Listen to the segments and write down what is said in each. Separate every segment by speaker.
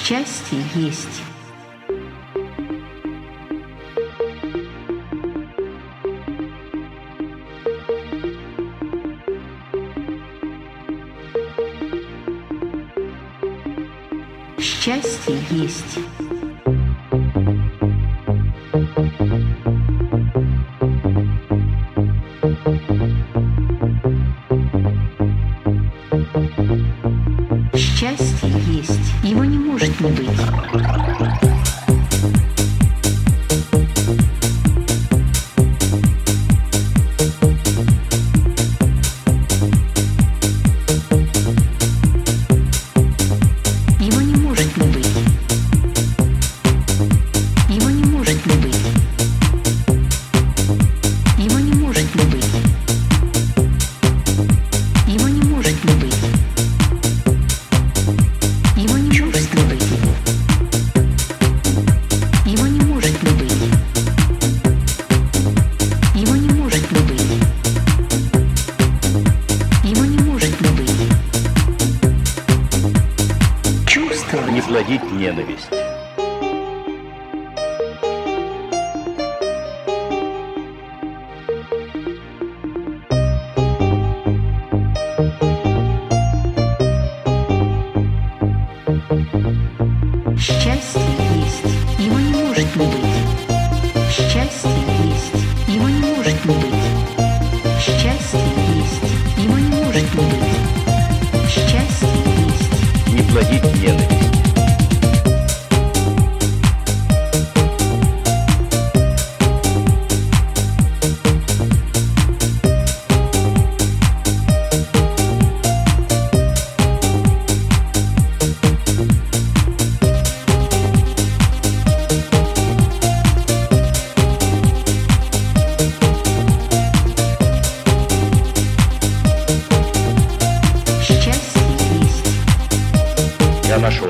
Speaker 1: Счастье есть. Счастье есть. Счастье есть. Его не может не быть.
Speaker 2: Не плодить ненависть.
Speaker 1: Счастье есть. Его не может не быть. Счастье есть. Его не может не быть. Счастье есть. Его не может не быть. Счастье есть.
Speaker 2: Не плодить ненависть. Я нашел.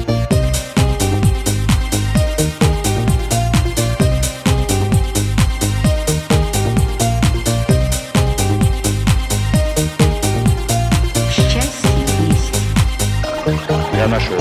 Speaker 1: Счастье есть.
Speaker 2: Я нашел.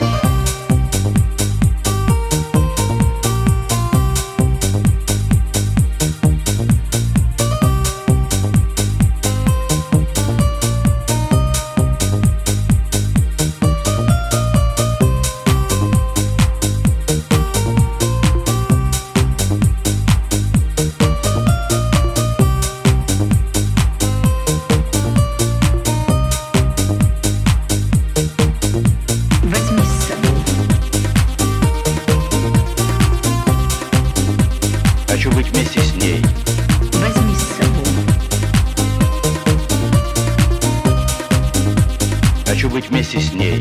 Speaker 2: Хочу быть вместе с ней.
Speaker 1: Возьми с собой.
Speaker 2: Хочу быть вместе с ней.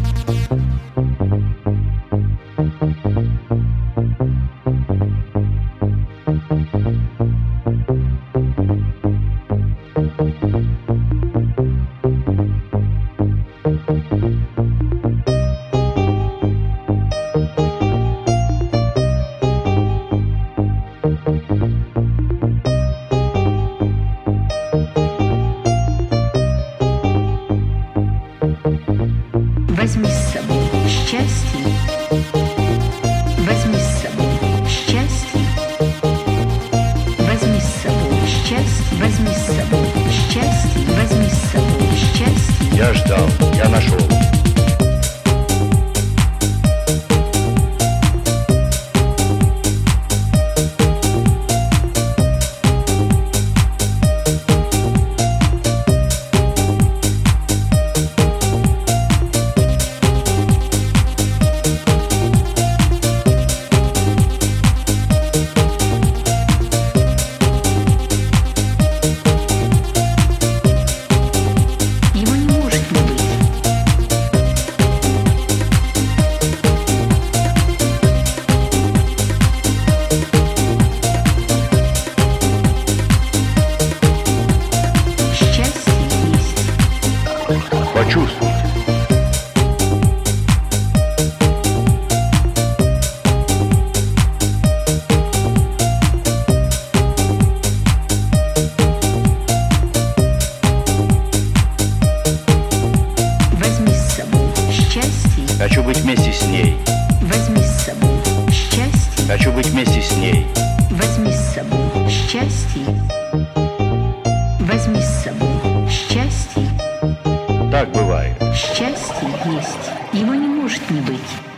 Speaker 1: Возьми с собой счастье. Возьми с собой счастье. Возьми с собой счастье. Возьми с собой счастье. Возьми с собой счастье.
Speaker 2: Я ждал, я нашел.
Speaker 1: Его не может не быть. Счастье есть.
Speaker 2: Почувствуйте.
Speaker 1: Возьми с собой счастье.
Speaker 2: Хочу быть вместе с ней.
Speaker 1: Возьми с собой счастье.
Speaker 2: Хочу быть вместе с ней.
Speaker 1: Возьми с собой счастье. Возьми с собой счастье.
Speaker 2: Так бывает.
Speaker 1: Счастье есть, его не может не быть.